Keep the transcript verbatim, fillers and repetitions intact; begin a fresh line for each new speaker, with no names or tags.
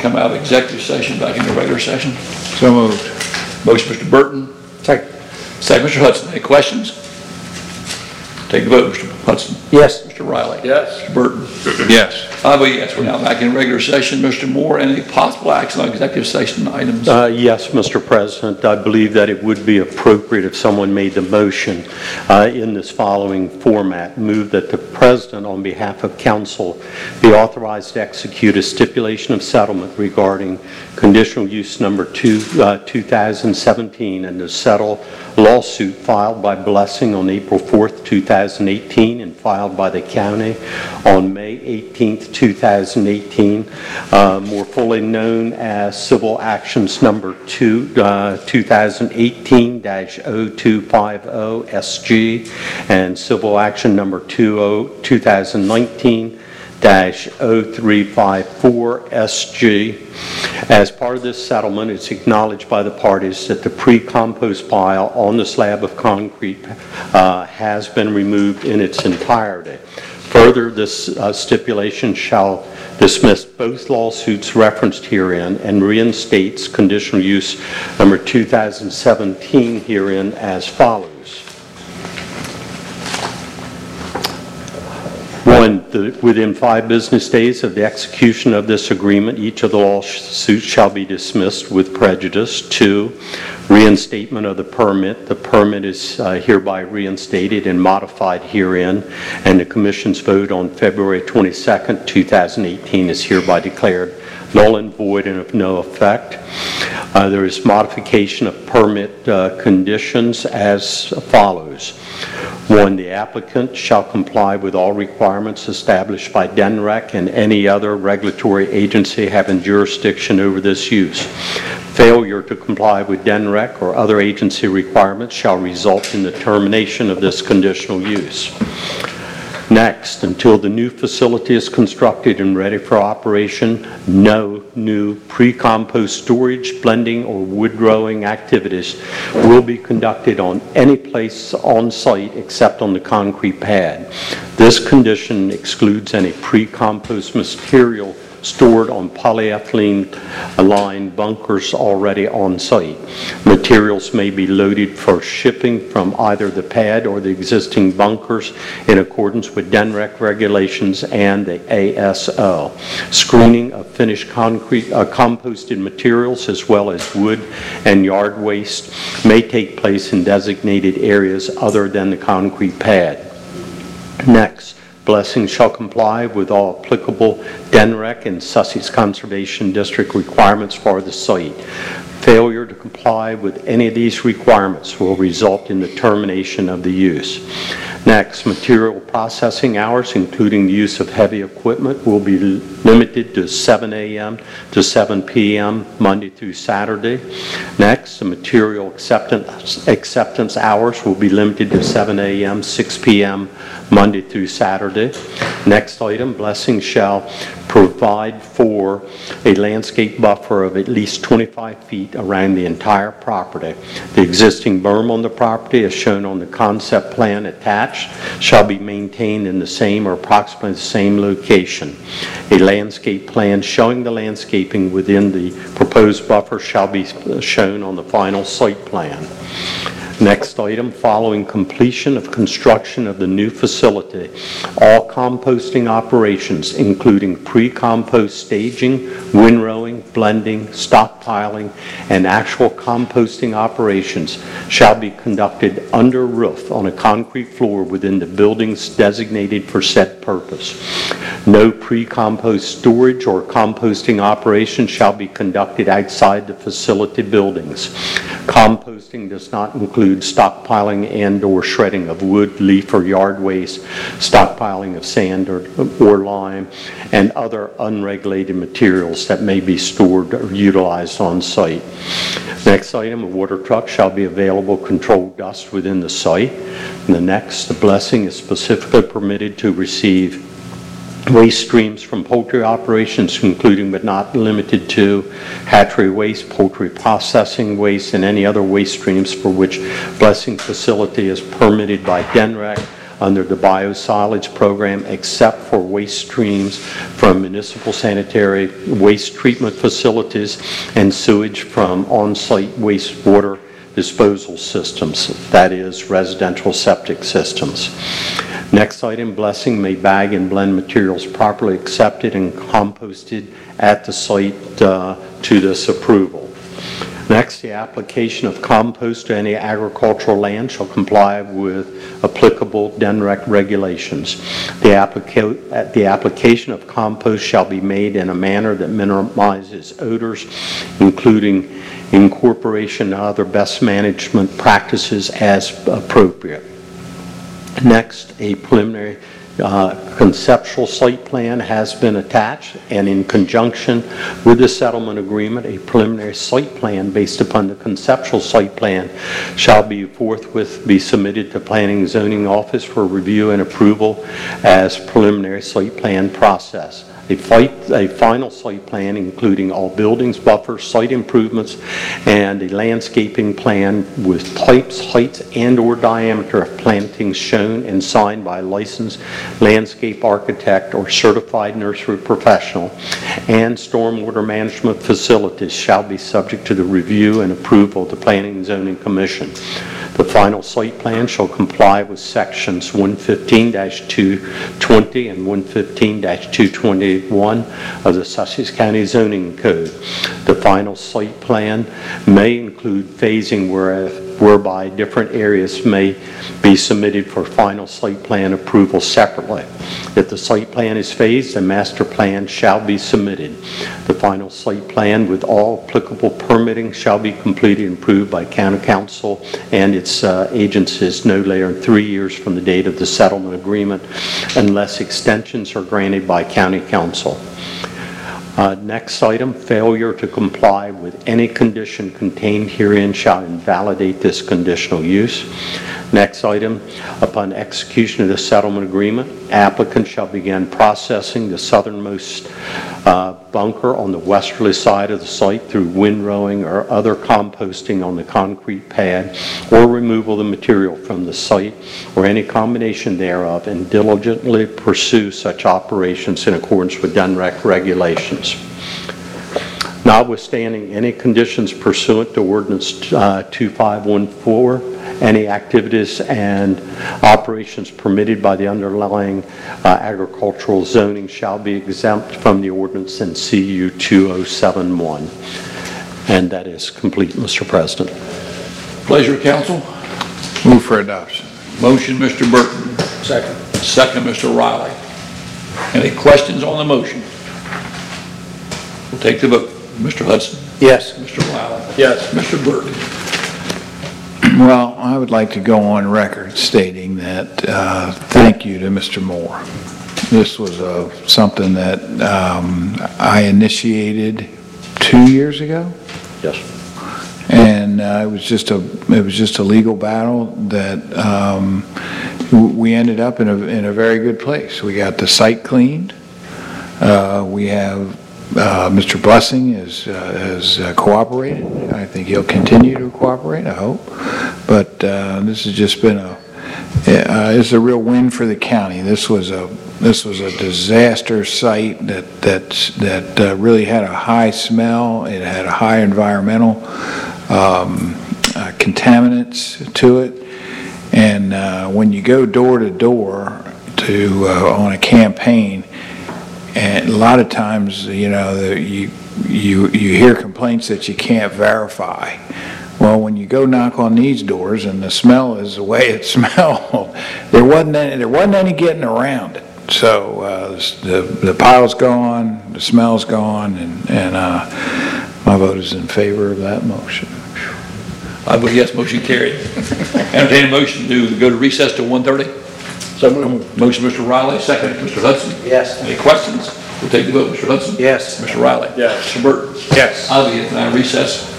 come out of executive session back into regular session?
So moved.
Motion, Mister Burton.
Second.
Second, Mister Hudson. Any questions? Take the vote, Mister Hudson.
Yes.
Mister Riley.
Yes.
Mister Burton.
Yes.
I vote yes. We're now back in regular session. Mister Moore, any possible action on executive session items?
Uh, yes, Mister President. I believe that it would be appropriate if someone made the motion uh, in this following format. Move that the President, on behalf of Council, be authorized to execute a stipulation of settlement regarding conditional use number two, uh, two thousand seventeen, and to settle lawsuit filed by Blessing on April fourth, two thousand eighteen, and filed by the county on May eighteenth, two thousand eighteen, uh, more fully known as Civil Actions number two, uh, twenty eighteen dash oh two five oh S G, and Civil Action number two thousand nineteen dash oh three five four S G. As part of this settlement, it's acknowledged by the parties that the pre-compost pile on the slab of concrete uh, has been removed in its entirety. Further, this uh, stipulation shall dismiss both lawsuits referenced herein and reinstates conditional use number two thousand seventeen herein as follows. One, the, within five business days of the execution of this agreement, each of the lawsuits shall be dismissed with prejudice. Two, reinstatement of the permit. The permit is uh, hereby reinstated and modified herein, and the Commission's vote on February twenty-second, two thousand eighteen is hereby declared null and void and of no effect. Uh, there is modification of permit uh, conditions as follows. One, the applicant shall comply with all requirements established by D N R E C and any other regulatory agency having jurisdiction over this use. Failure to comply with D N R E C or other agency requirements shall result in the termination of this conditional use. Next, until the new facility is constructed and ready for operation, no new pre-compost storage, blending, or wood growing activities will be conducted on any place on site except on the concrete pad. This condition excludes any pre-compost material stored on polyethylene lined bunkers already on site. Materials may be loaded for shipping from either the pad or the existing bunkers in accordance with D N R E C regulations and the A S O. Screening of finished concrete uh, composted materials as well as wood and yard waste may take place in designated areas other than the concrete pad. Next, Blessing shall comply with all applicable D N R E C and Sussex Conservation District requirements for the site. Failure to comply with any of these requirements will result in the termination of the use. Next, material processing hours, including the use of heavy equipment, will be limited to seven A M to seven P M Monday through Saturday. Next, the material acceptance, acceptance hours will be limited to seven A M, six P M Monday through Saturday. Next item, Blessing shall provide for a landscape buffer of at least twenty-five feet around the entire property. The existing berm on the property, as shown on the concept plan attached, shall be maintained in the same or approximately the same location. A landscape plan showing the landscaping within the proposed buffer shall be shown on the final site plan. Next item, following completion of construction of the new facility, all composting operations, including pre-compost staging, windrowing, blending, stockpiling, and actual composting operations, shall be conducted under roof on a concrete floor within the buildings designated for said purpose. No pre-compost storage or composting operations shall be conducted outside the facility buildings. Composting does not include stockpiling and or shredding of wood, leaf, or yard waste, stockpiling of sand or, or lime, and other unregulated materials that may be stored or utilized on site. Next item, a water truck shall be available to control dust within the site. And the next, the Blessing is specifically permitted to receive waste streams from poultry operations, including but not limited to hatchery waste, poultry processing waste, and any other waste streams for which Blessing facility is permitted by D N R E C under the biosolids program except for waste streams from municipal sanitary waste treatment facilities and sewage from on-site wastewater disposal systems, that is, residential septic systems. Next item, blessing may bag and blend materials properly accepted and composted at the site uh, to this approval. Next, the application of compost to any agricultural land shall comply with applicable D N R E C regulations. The, applica the application of compost shall be made in a manner that minimizes odors, including incorporation of other best management practices as appropriate. Next, a preliminary uh, conceptual site plan has been attached, and in conjunction with the settlement agreement, a preliminary site plan based upon the conceptual site plan shall be forthwith be submitted to Planning and Zoning Office for review and approval as preliminary site plan process. A, fight, a final site plan including all buildings, buffers, site improvements, and a landscaping plan with types, heights, and or diameter of plantings shown and signed by a licensed landscape architect or certified nursery professional, and stormwater management facilities shall be subject to the review and approval of the Planning and Zoning Commission. The final site plan shall comply with sections one fifteen dash two twenty and one fifteen dash two twenty-one of the Sussex County Zoning Code. The final site plan may include phasing where, whereby different areas may be submitted for final site plan approval separately. If the site plan is phased, a master plan shall be submitted. The final site plan with all applicable permitting shall be completed and approved by County Council and its uh, agencies no later than three years from the date of the settlement agreement, unless extensions are granted by County Council. Uh, next item, failure to comply with any condition contained herein shall invalidate this conditional use. Next item, upon execution of the settlement agreement, applicant shall begin processing the southernmost uh, bunker on the westerly side of the site through windrowing or other composting on the concrete pad, or removal of the material from the site or any combination thereof, and diligently pursue such operations in accordance with D N R E C regulations. Notwithstanding any conditions pursuant to Ordinance uh, two five one four, any activities and operations permitted by the underlying uh, agricultural zoning shall be exempt from the ordinance in C U two oh seven one. And that is complete, Mister President.
Pleasure, council.
Move for adoption.
Motion, Mister Burton.
Second.
Second, Mister Riley. Any questions on the motion? We'll take the vote. Mister Hudson?
Yes.
Mister Riley?
Yes.
Mister Burton?
Well, I would like to go on record stating that uh, thank you to Mister Moore. This was uh, something that um, I initiated two years ago.
Yes.
And uh, it was just a it was just a legal battle that um, we ended up in a in a very good place. We got the site cleaned. Uh, we have uh, Mister Blessing is uh, has uh, cooperated. I think he'll continue to cooperate. I hope. But uh, this has just been a uh, it's a real win for the county. This was a this was a disaster site that that that uh, really had a high smell. It had a high environmental um, uh, contaminants to it, and uh, when you go door to door to uh, on a campaign, and a lot of times, you know, the, you you you hear complaints that you can't verify. Well, when you go knock on these doors and the smell is the way it smelled, there wasn't any, there wasn't any getting around it. So uh, the the pile's gone, the smell's gone, and and uh, my vote is in favor of that motion.
I vote yes, motion carried. Entertain a motion to go to recess to one thirty.
So moved.
Motion, Mister Riley, second, Mister Hudson.
Yes.
Any questions? We'll take the vote. Mister Hudson?
Yes.
Mister Riley?
Yes.
Mister Burton?
Yes.
I'll be at recess.